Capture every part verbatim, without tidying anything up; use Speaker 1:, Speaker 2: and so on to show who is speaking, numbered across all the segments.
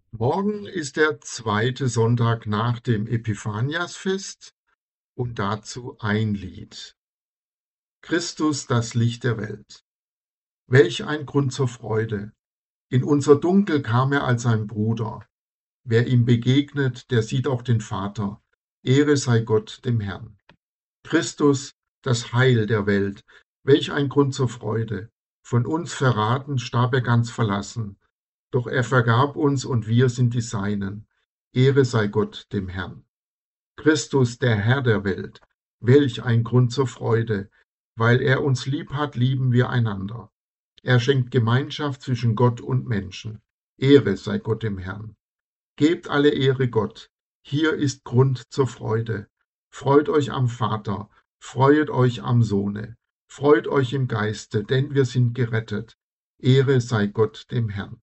Speaker 1: Morgen ist der zweite Sonntag nach dem Epiphaniasfest und dazu ein Lied. Christus, das Licht der Welt. Welch ein Grund zur Freude! In unser Dunkel kam er als ein Bruder. Wer ihm begegnet, der sieht auch den Vater. Ehre sei Gott, dem Herrn. Christus, das Heil der Welt. Welch ein Grund zur Freude! Von uns verraten starb er ganz verlassen. Doch er vergab uns und wir sind die Seinen. Ehre sei Gott, dem Herrn. Christus, der Herr der Welt, welch ein Grund zur Freude! Weil er uns lieb hat, lieben wir einander. Er schenkt Gemeinschaft zwischen Gott und Menschen. Ehre sei Gott, dem Herrn. Gebt alle Ehre Gott. Hier ist Grund zur Freude. Freut euch am Vater, freuet euch am Sohne. Freut euch im Geiste, denn wir sind gerettet. Ehre sei Gott, dem Herrn.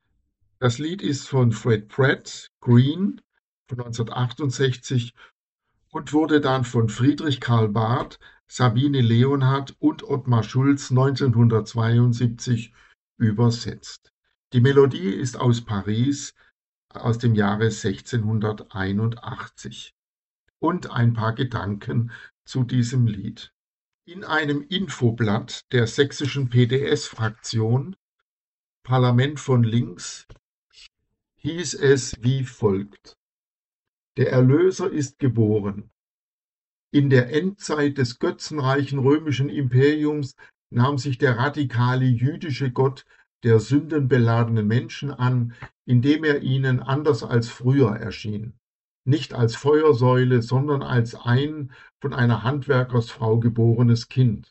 Speaker 1: Das Lied ist von Fred Pratt Green von neunzehnhundertachtundsechzig und wurde dann von Friedrich Karl Barth, Sabine Leonhardt und Ottmar Schulz neunzehnhundertzweiundsiebzig übersetzt. Die Melodie ist aus Paris aus dem Jahre sechzehnhunderteinundachtzig. Und ein paar Gedanken zu diesem Lied. In einem Infoblatt der sächsischen P D S-Fraktion Parlament von links hieß es wie folgt: Der Erlöser ist geboren. In der Endzeit des götzenreichen römischen Imperiums nahm sich der radikale jüdische Gott der sündenbeladenen Menschen an, indem er ihnen anders als früher erschien. Nicht als Feuersäule, sondern als ein von einer Handwerkersfrau geborenes Kind.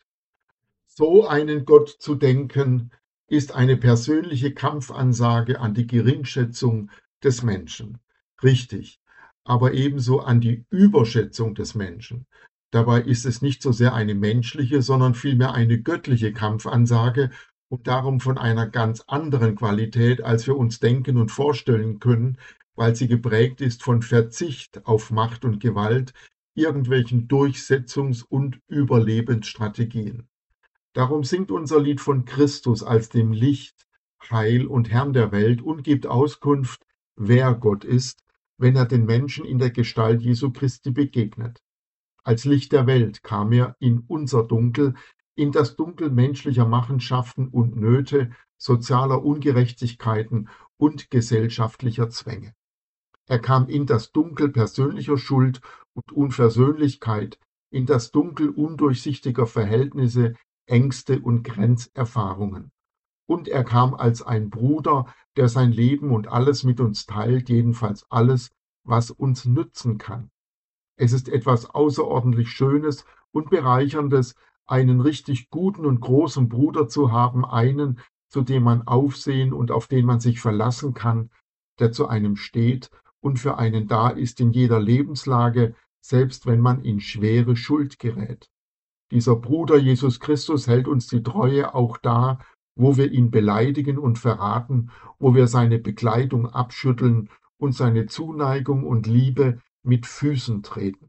Speaker 1: So einen Gott zu denken, ist eine persönliche Kampfansage an die Geringschätzung des Menschen. Richtig, aber ebenso an die Überschätzung des Menschen. Dabei ist es nicht so sehr eine menschliche, sondern vielmehr eine göttliche Kampfansage und darum von einer ganz anderen Qualität, als wir uns denken und vorstellen können, weil sie geprägt ist von Verzicht auf Macht und Gewalt, irgendwelchen Durchsetzungs- und Überlebensstrategien. Darum singt unser Lied von Christus als dem Licht, Heil und Herrn der Welt und gibt Auskunft, wer Gott ist, wenn er den Menschen in der Gestalt Jesu Christi begegnet. Als Licht der Welt kam er in unser Dunkel, in das Dunkel menschlicher Machenschaften und Nöte, sozialer Ungerechtigkeiten und gesellschaftlicher Zwänge. Er kam in das Dunkel persönlicher Schuld und Unversöhnlichkeit, in das Dunkel undurchsichtiger Verhältnisse, Ängste und Grenzerfahrungen. Und er kam als ein Bruder, der sein Leben und alles mit uns teilt, jedenfalls alles, was uns nützen kann. Es ist etwas außerordentlich Schönes und Bereicherndes, einen richtig guten und großen Bruder zu haben, einen, zu dem man aufsehen und auf den man sich verlassen kann, der zu einem steht und für einen da ist in jeder Lebenslage, selbst wenn man in schwere Schuld gerät. Dieser Bruder Jesus Christus hält uns die Treue auch da, wo wir ihn beleidigen und verraten, wo wir seine Begleitung abschütteln und seine Zuneigung und Liebe mit Füßen treten.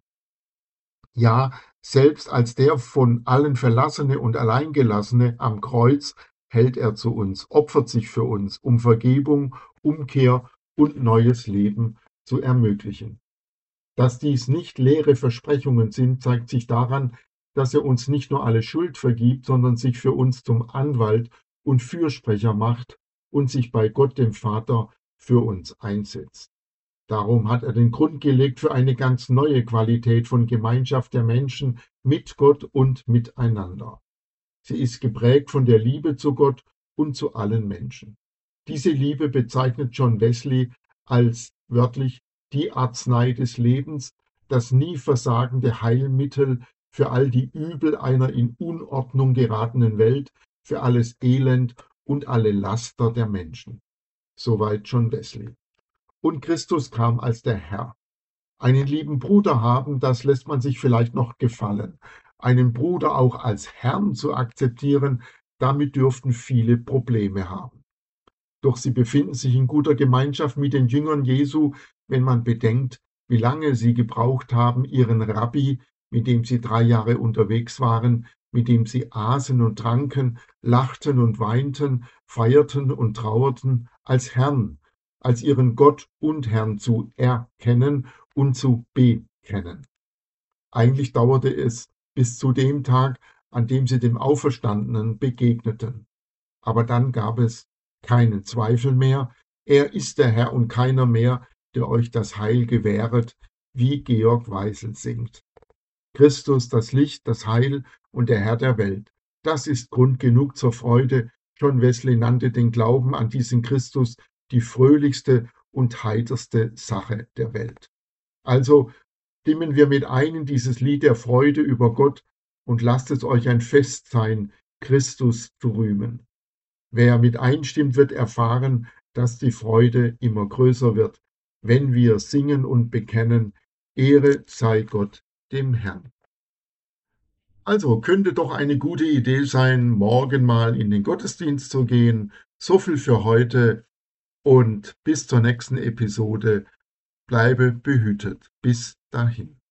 Speaker 1: Ja, selbst als der von allen Verlassene und Alleingelassene am Kreuz hält er zu uns, opfert sich für uns, um Vergebung, Umkehr und neues Leben zu ermöglichen. Dass dies nicht leere Versprechungen sind, zeigt sich daran, dass er uns nicht nur alle Schuld vergibt, sondern sich für uns zum Anwalt und Fürsprecher macht und sich bei Gott dem Vater für uns einsetzt. Darum hat er den Grund gelegt für eine ganz neue Qualität von Gemeinschaft der Menschen mit Gott und miteinander. Sie ist geprägt von der Liebe zu Gott und zu allen Menschen. Diese Liebe bezeichnet John Wesley als wörtlich die Arznei des Lebens, das nie versagende Heilmittel für all die Übel einer in Unordnung geratenen Welt, für alles Elend und alle Laster der Menschen. Soweit John Wesley. Und Christus kam als der Herr. Einen lieben Bruder haben, das lässt man sich vielleicht noch gefallen. Einen Bruder auch als Herrn zu akzeptieren, damit dürften viele Probleme haben. Doch sie befinden sich in guter Gemeinschaft mit den Jüngern Jesu, wenn man bedenkt, wie lange sie gebraucht haben, ihren Rabbi, mit dem sie drei Jahre unterwegs waren, mit dem sie aßen und tranken, lachten und weinten, feierten und trauerten, als Herrn, als ihren Gott und Herrn zu erkennen und zu bekennen. Eigentlich dauerte es bis zu dem Tag, an dem sie dem Auferstandenen begegneten. Aber dann gab es keinen Zweifel mehr. Er ist der Herr und keiner mehr, der euch das Heil gewähret, wie Georg Weisel singt. Christus, das Licht, das Heil und der Herr der Welt. Das ist Grund genug zur Freude. John Wesley nannte den Glauben an diesen Christus die fröhlichste und heiterste Sache der Welt. Also stimmen wir mit ein in dieses Lied der Freude über Gott und lasst es euch ein Fest sein, Christus zu rühmen. Wer mit einstimmt, wird erfahren, dass die Freude immer größer wird, wenn wir singen und bekennen, Ehre sei Gott, dem Herrn. Also könnte doch eine gute Idee sein, morgen mal in den Gottesdienst zu gehen. So viel für heute und bis zur nächsten Episode. Bleibe behütet. Bis dahin.